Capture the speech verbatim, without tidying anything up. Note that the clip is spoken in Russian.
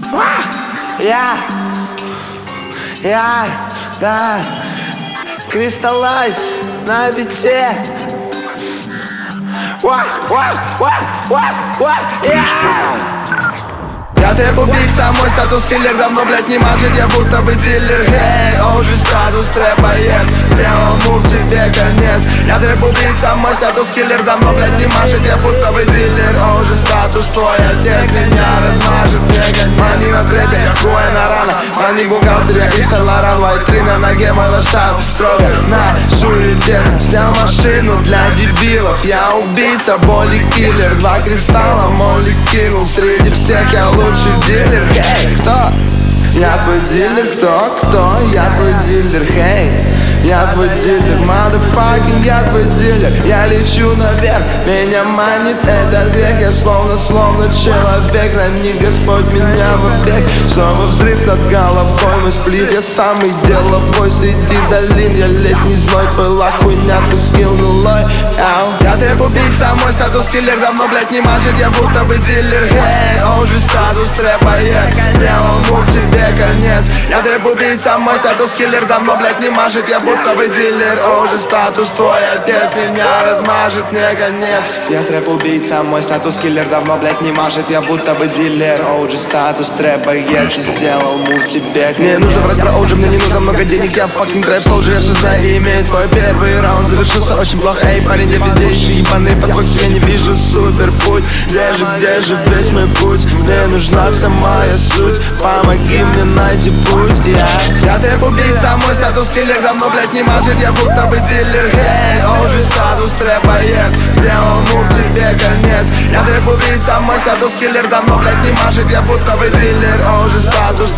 Я, я, да, кристаллайз на бите. Ва, ва, ва, ва, ва, я. Я трэп-убийца, мой статус-киллер давно, блядь, не мажет, я будто бы дилер. Хей, он же статус трэп-боец, сделал мув, тебе конец. Я трэп-убийца, мой статус-киллер давно, блядь, не мажет, я будто бы дилер. Он же статус, твой отец меня размажет, мне конец. Мани на трэпе, как воина рана, мани бухгалтер, я и Сен-Лоран. White три на ноге, мой лайфстайл строго на суете. Снял машину для дебилов, я убийца, боли киллер. Два кристалла, моли кинул, среди всех я лучший дилер. Хей, кто? Я твой дилер, кто? Кто? Я твой дилер, хей. Я твой дилер, motherfucking, я твой дилер. Я лечу наверх, меня манит этот грех. Я словно, словно человек, храни Господь меня вовек. Снова взрыв над головой, мой сплив, я самый деловой. Среди долин, я летний зной, твой лак хуйня, твой скилл нулой. Я трэп-убийца, мой статус-киллер давно, блядь, не мажет, я будто бы дилер. Хей, он же статус трэп-боец, сделал мув, тебе конец. Я трэп-убийца, мой статус-киллер давно, блядь, не мажет, я будто бы дилер. Он же статус, твой отец меня размажет, мне конец. Я трэп-убийца, мой статус-киллер давно, блядь, не мажет, я будто бы дилер. Оу же статус трэп-боец, я сделал мув, тебе конец. Мне нужно врать про Оуджи, мне не нужно много денег, я fucking трэп-солджер. Я все знаю и имею, твой первый раунд завершился очень плохо. Эй, парень, я везде ищу ебаный подход, я не вижу супер путь. Где же, где же весь мой путь? Мне нужна вся моя суть, помоги мне найти путь. Я, я трэп-убийца, мой статус-киллер давно, блядь, не мажет, я будто бы дилер. Хей, он же статус трэп-боец, сделал мув, тебе конец. Я трэп-убийца, мой статус-киллер давно, блядь, не мажет, я будто бы дилер. Он же статус,